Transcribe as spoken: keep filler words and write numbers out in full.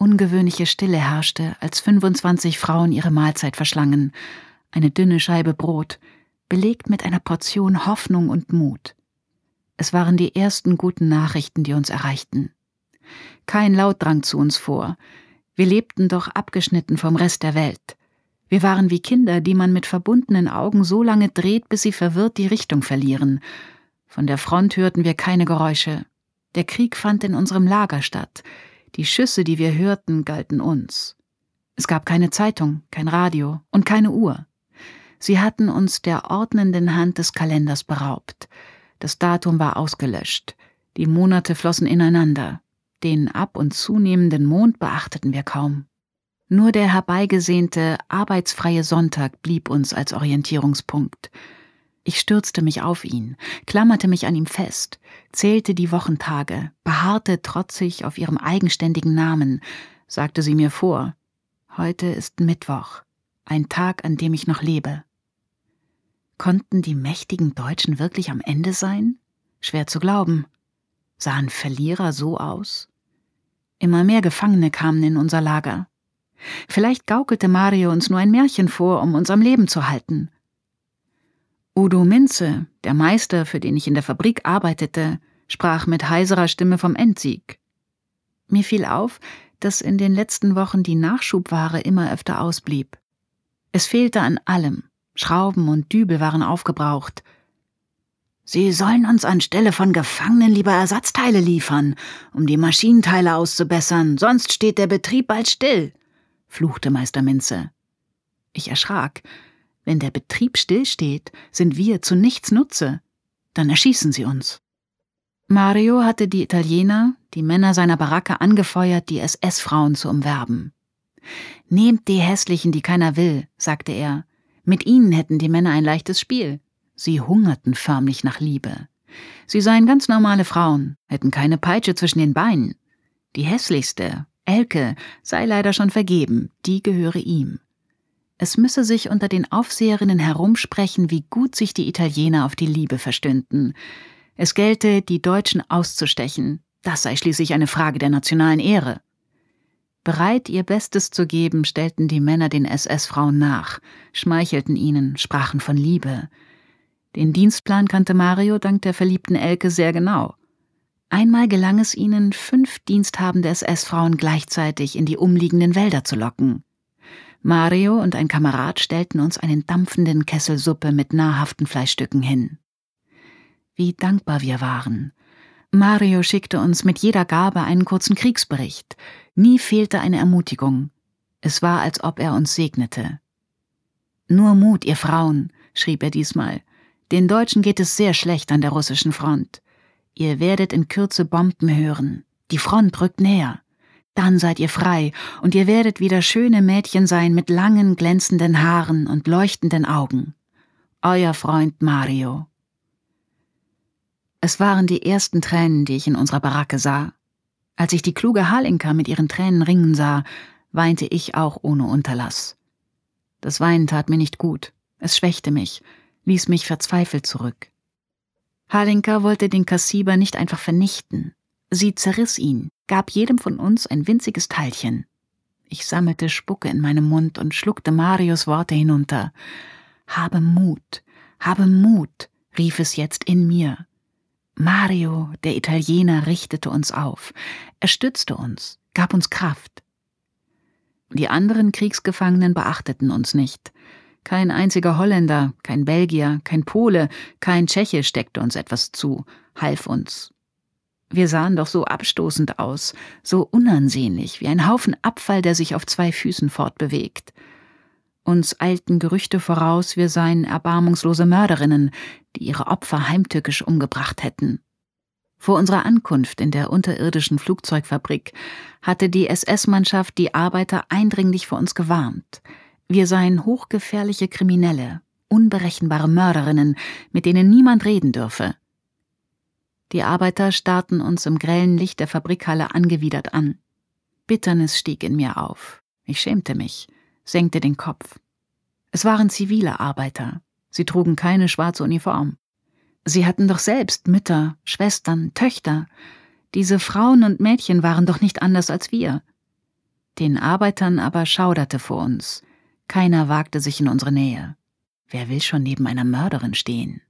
ungewöhnliche Stille herrschte, als fünfundzwanzig Frauen ihre Mahlzeit verschlangen, eine dünne Scheibe Brot, belegt mit einer Portion Hoffnung und Mut. Es waren die ersten guten Nachrichten, die uns erreichten. Kein Laut drang zu uns vor. Wir lebten doch abgeschnitten vom Rest der Welt. Wir waren wie Kinder, die man mit verbundenen Augen so lange dreht, bis sie verwirrt die Richtung verlieren. Von der Front hörten wir keine Geräusche. Der Krieg fand in unserem Lager statt. Die Schüsse, die wir hörten, galten uns. Es gab keine Zeitung, kein Radio und keine Uhr. Sie hatten uns der ordnenden Hand des Kalenders beraubt. Das Datum war ausgelöscht. Die Monate flossen ineinander. Den ab- und zunehmenden Mond beachteten wir kaum. Nur der herbeigesehnte, arbeitsfreie Sonntag blieb uns als Orientierungspunkt. Ich stürzte mich auf ihn, klammerte mich an ihm fest, zählte die Wochentage, beharrte trotzig auf ihrem eigenständigen Namen, sagte sie mir vor: Heute ist Mittwoch, ein Tag, an dem ich noch lebe. Konnten die mächtigen Deutschen wirklich am Ende sein? Schwer zu glauben. Sahen Verlierer so aus? Immer mehr Gefangene kamen in unser Lager. Vielleicht gaukelte Mario uns nur ein Märchen vor, um uns am Leben zu halten. Udo Minze, der Meister, für den ich in der Fabrik arbeitete, sprach mit heiserer Stimme vom Endsieg. Mir fiel auf, dass in den letzten Wochen die Nachschubware immer öfter ausblieb. Es fehlte an allem. Schrauben und Dübel waren aufgebraucht. »Sie sollen uns anstelle von Gefangenen lieber Ersatzteile liefern, um die Maschinenteile auszubessern, sonst steht der Betrieb bald still«, fluchte Meister Minze. Ich erschrak. Wenn der Betrieb stillsteht, sind wir zu nichts Nutze. Dann erschießen sie uns. Mario hatte die Italiener, die Männer seiner Baracke, angefeuert, die S S-Frauen zu umwerben. »Nehmt die Hässlichen, die keiner will«, sagte er. »Mit ihnen hätten die Männer ein leichtes Spiel.« Sie hungerten förmlich nach Liebe. Sie seien ganz normale Frauen, hätten keine Peitsche zwischen den Beinen. Die hässlichste, Elke, sei leider schon vergeben, die gehöre ihm. Es müsse sich unter den Aufseherinnen herumsprechen, wie gut sich die Italiener auf die Liebe verstünden. Es gelte, die Deutschen auszustechen, das sei schließlich eine Frage der nationalen Ehre. Bereit, ihr Bestes zu geben, stellten die Männer den S S-Frauen nach, schmeichelten ihnen, sprachen von Liebe. Den Dienstplan kannte Mario dank der verliebten Elke sehr genau. Einmal gelang es ihnen, fünf diensthabende S S-Frauen gleichzeitig in die umliegenden Wälder zu locken. Mario und ein Kamerad stellten uns einen dampfenden Kessel Suppe mit nahrhaften Fleischstücken hin. Wie dankbar wir waren. Mario schickte uns mit jeder Gabe einen kurzen Kriegsbericht. Nie fehlte eine Ermutigung. Es war, als ob er uns segnete. »Nur Mut, ihr Frauen«, schrieb er diesmal. »Den Deutschen geht es sehr schlecht an der russischen Front. Ihr werdet in Kürze Bomben hören. Die Front rückt näher. Dann seid ihr frei und ihr werdet wieder schöne Mädchen sein mit langen, glänzenden Haaren und leuchtenden Augen. Euer Freund Mario.« Es waren die ersten Tränen, die ich in unserer Baracke sah. Als ich die kluge Halinka mit ihren Tränen ringen sah, weinte ich auch ohne Unterlass. Das Weinen tat mir nicht gut. Es schwächte mich, ließ mich verzweifelt zurück. Halinka wollte den Kassiber nicht einfach vernichten. Sie zerriss ihn, gab jedem von uns ein winziges Teilchen. Ich sammelte Spucke in meinem Mund und schluckte Marios Worte hinunter. »Habe Mut, habe Mut«, rief es jetzt in mir. Mario, der Italiener, richtete uns auf. Er stützte uns, gab uns Kraft. Die anderen Kriegsgefangenen beachteten uns nicht. Kein einziger Holländer, kein Belgier, kein Pole, kein Tscheche steckte uns etwas zu, half uns. Wir sahen doch so abstoßend aus, so unansehnlich, wie ein Haufen Abfall, der sich auf zwei Füßen fortbewegt. Uns eilten Gerüchte voraus, wir seien erbarmungslose Mörderinnen, die ihre Opfer heimtückisch umgebracht hätten. Vor unserer Ankunft in der unterirdischen Flugzeugfabrik hatte die S S-Mannschaft die Arbeiter eindringlich vor uns gewarnt. Wir seien hochgefährliche Kriminelle, unberechenbare Mörderinnen, mit denen niemand reden dürfe. Die Arbeiter starrten uns im grellen Licht der Fabrikhalle angewidert an. Bitternis stieg in mir auf. Ich schämte mich, senkte den Kopf. Es waren zivile Arbeiter. Sie trugen keine schwarze Uniform. Sie hatten doch selbst Mütter, Schwestern, Töchter. Diese Frauen und Mädchen waren doch nicht anders als wir. Den Arbeitern aber schauderte vor uns. Keiner wagte sich in unsere Nähe. Wer will schon neben einer Mörderin stehen?